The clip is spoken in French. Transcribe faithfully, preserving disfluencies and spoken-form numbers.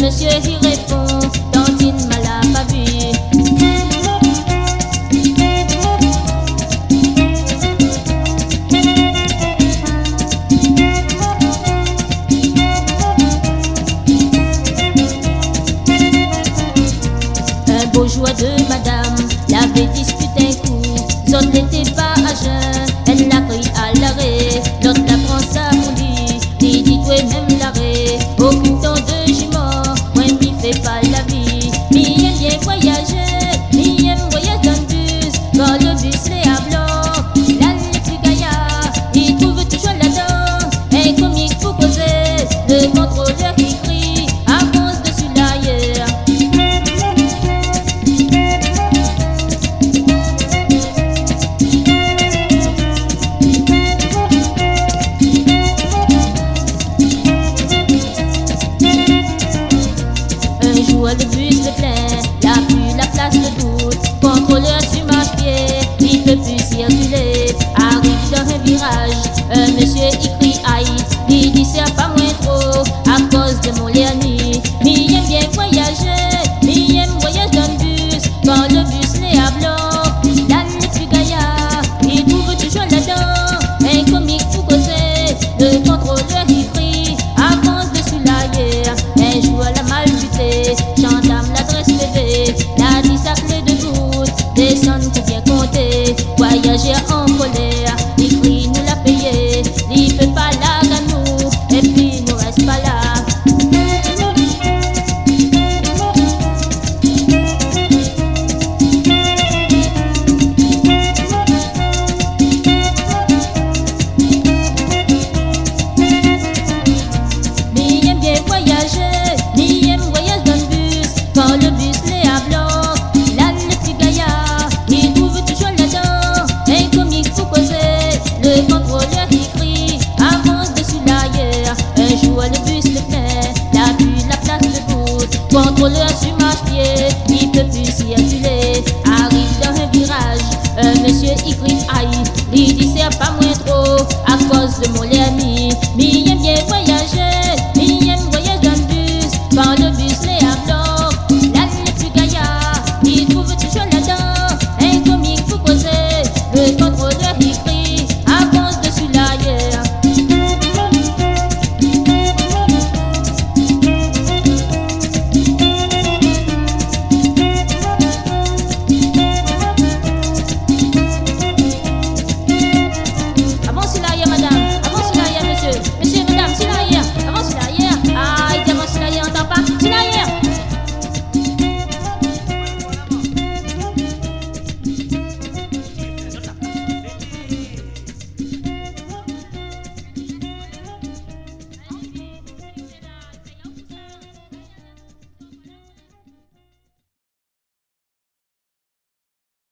monsieur y répond, tantine mal à pas vu. Un beau joie de madame l'avait disputé un coup, zot n'était pas à jeun, elle l'a pris à l'arrêt, l'autre la prend ça pour lui, lui dit toi même l'arrêt, aucune temps de jument, moi m'y fais pas la vie, m'y aime bien voyager, m'y aime voyager dans le bus, quand le bus l'est à blanc, là les plus gaillards, il trouve toujours là-dedans, un comique pour causer, le contrôleur qui crie, avance dessus l'ailleurs. Le bus est plein, y'a plus la place de doute. Contrôleur sur marche-pied, il peut plus circuler. Arrive dans un virage, un monsieur il crie aïe. Il dit c'est pas moins trop, à cause de mon lernie. Mais aime bien voyager, mais aime voyager dans le bus. Quand le bus l'est à blanc, là les plus gaillards, il trouve toujours là-dedans un comique pour causer. Le contrôleur il crie, avance dessus l'ailleurs. Un jour la mal butée, gendarme l'adresse P V, la dit sa clé de voûte, descendre pour bien compter, voyager en colère, il crie nous l'a payé, il peut pas la nous, et puis nous reste pas là. Mais aime bien voyager, mais aime voyager dans le bus, quand le bus l'est à blanc, là les petits gaillards, ils trouvent toujours là-dedans un comique pour causer, le contrôleur qui crie, avance dessus l'ailleurs. Un jour le bus le plein, la plus la place de bout, contrôleur sur marche-pied, il peut plus circuler. Arrive dans un virage, un monsieur il crie aïe, il dit c'est pas moins trop, à cause de mon lait.